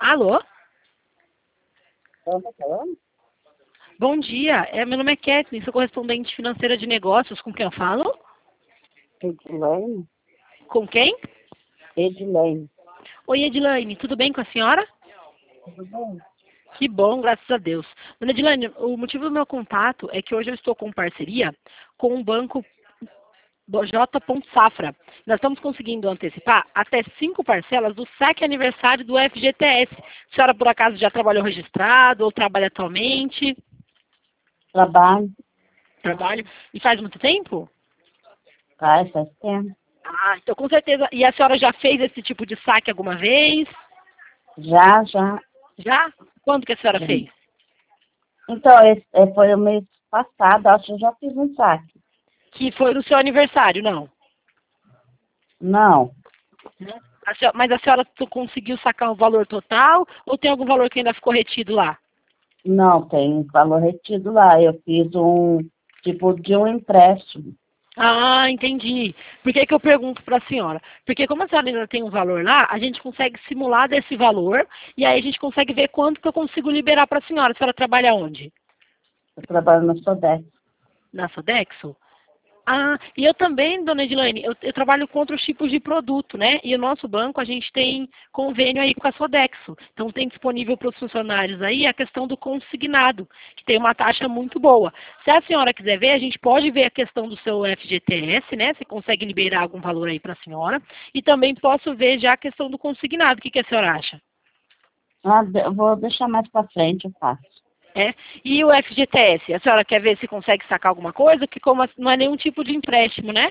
Alô? Ela tá falando? Bom dia. Meu nome é Kathleen, sou correspondente financeira de negócios. Com quem eu falo? Edilene? Com quem? Edilene. Oi, Edilane. Tudo bem com a senhora? Tudo bem? Que bom, graças a Deus. Dona Edilane, o motivo do meu contato é que hoje eu estou com parceria com o banco do J. Safra. Nós estamos conseguindo antecipar até 5 parcelas do saque aniversário do FGTS. A senhora, por acaso, já trabalhou registrado ou trabalha atualmente? Trabalho. Trabalho. E faz muito tempo? Faz tempo. Ah, então com certeza. E a senhora já fez esse tipo de saque alguma vez? Já. Já? Quando que a senhora Já. fez? Então, foi o mês passado, acho que eu já fiz um saque. Que foi no seu aniversário, não? Não, Mas a senhora conseguiu sacar o valor total ou tem algum valor que ainda ficou retido lá? não, tem valor retido lá. Eu fiz um tipo de um empréstimo. Ah, entendi. Por que que eu pergunto para a senhora? Porque como a senhora ainda tem um valor lá, a gente consegue simular desse valor e aí a gente consegue ver quanto que eu consigo liberar para a senhora. A senhora trabalha onde? Eu trabalho no Sodexo. Na Sodexo? Ah, e eu também, dona Edilane, eu trabalho com outros tipos de produto, né? E o nosso banco, a gente tem convênio aí com a Sodexo. Então tem disponível para os funcionários aí a questão do consignado, que tem uma taxa muito boa. Se a senhora quiser ver, a gente pode ver a questão do seu FGTS, né? Você consegue liberar algum valor aí para a senhora. E também posso ver já a questão do consignado. O que que a senhora acha? Eu vou deixar mais pra frente, eu faço. É. E o FGTS, a senhora quer ver se consegue sacar alguma coisa? Que como não é nenhum tipo de empréstimo, né?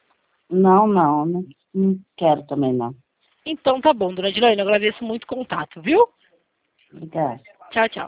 Não quero também, não. Então tá bom, dona Edilane, eu agradeço muito o contato, viu? Obrigada. Tchau, tchau.